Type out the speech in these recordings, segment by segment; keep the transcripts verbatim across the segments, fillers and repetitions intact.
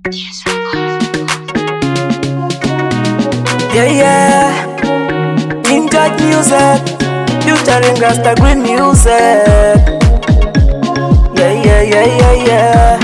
Yeah, yeah. King George music, featuring Rasta Green music. Yeah, yeah, yeah, yeah, yeah.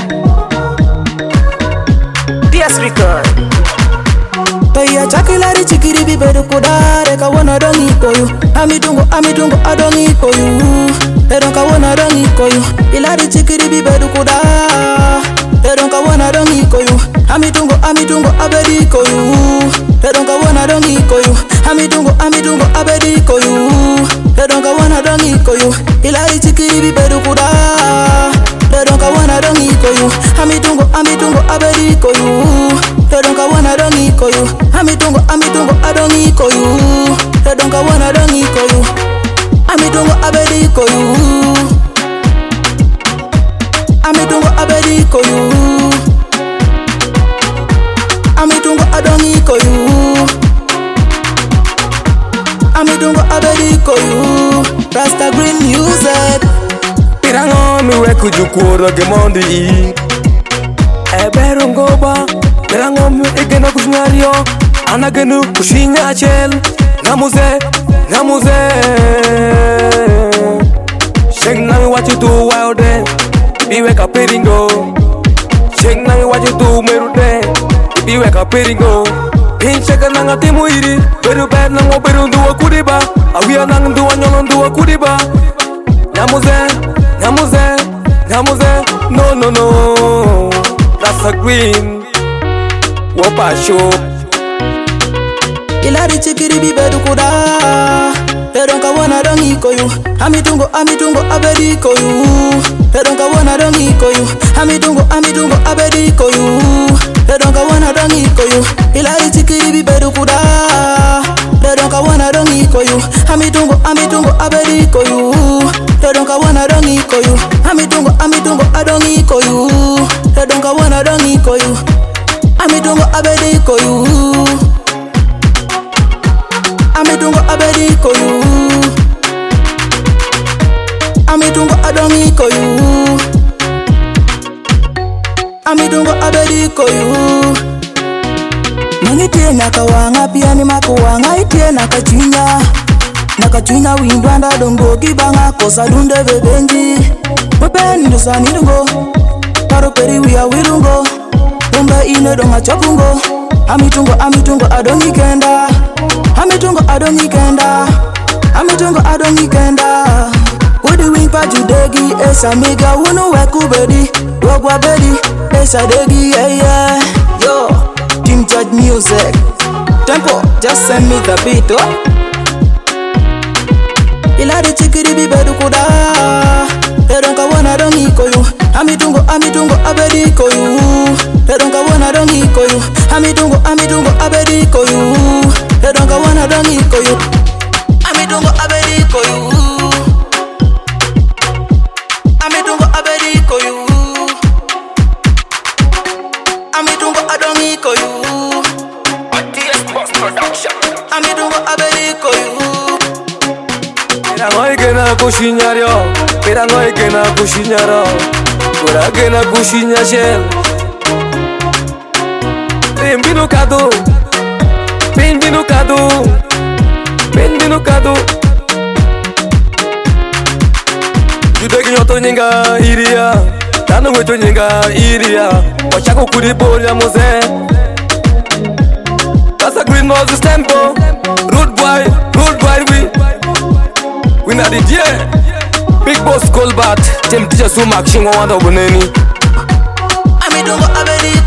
P S record. Toya chakilari chikiri biberu kudare kawana dongi koyu. Amidungo amidungo adongi koyu. Eronka wana dongi koyu. Ilari chikiri biberu kudare. Eronka wana dongi koyu. Amidungo amidungo abedi koyu. Eronka wana dongi koyu. Amidungo amidungo abedi koyu. Eronka wana dongi koyu. Ilari chikiri biberu kudare. Eronka wana dongi koyu. Amidungo amidungo abedi koyu. Eronka wana dongi koyu. Amidungo amidungo adongi koyu. Eronka wana dongi koyu. Amidungo abedi koyu. Amidungo abedi koyu. Amidungo adongi koyu. Amidungo abedi koyu. Rasta Green music. Pirango mi weku jukuro gemondi. Ebero ngoba. Pirango mi egena kusnyario. Anagenu kushinya achel. Namuze, namuze. Shake nami what you do wild day. Be wake up piringo. Shake nami what you do merude. Be wake up piringo. Pinchaka nanga timu iri. Beru bed nango beru nduwa kuriba. Awia nang nduwa nyolo nduwa kuriba. Namuze, namuze, namuze. No no no. That's a green. Wopa show. Ilari chikiri biberu kuda. Eronka wana dongi koyu. Amidungo amidungo abedi koyu. Eronka wana dongi koyu. Amidungo amidungo abedi koyu. Eronka wana dongi koyu. Ilari chikiri biberu kuda. Eronka wana dongi koyu. Amidungo amidungo abedi koyu. Eronka wana dongi koyu. Amidungo amidungo adongi koyu. Eronka wana dongi koyu. Amidungo abedi koyu. Amidungo abedi koyu. Amidungo adongi koyu. Amidungo abedi koyu. Mangitie nakawanga pia ni makuwanga itie nakachinya. Nakachinya windwanda dongo kibanga kosa dunde bebenji. Mepeni dosani dungo. Paro peri wia wirungo. Umbe ine donga chopungo. Amidungo amidungo adongi kenda. Amidungo adongi kenda. Amidungo adongi kenda. Udi wing pa judegi esa miga wunu weku bedi. Wagwa bedi esa degi yeah yeah. Yo, King George music. Tempo, just send me the beat oh. Ilari chikiri biberu kuda. Eronka wana dongi koyu. Amidungo amidungo abedi koyu. Eronka wana dongi koyu. Amidungo amidungo abedi koyu. Eronka wana dongi koyu. Amidungo abedi koyu. Amidungo abedi koyu. Amidungo adongi koyu. T S Post Production. Amidungo abedi koyu. Pirango egena kushinyario. Pirango egena kushinyaro. Kura egena kushinyashel. Bem-vindo Cadu. Bem-vindo Cadu. Bem-vindo Cadu. Jude kinyoto nyinga iria. Tano weto nyinga iria. Wachako kuriboria moze. Rasta Green Moses tempo. Rude boy, rude boy we. We not it yeah. Big boss Colbert. Tem teacher Sumak Shingo wanda buneni. Amidungo abedi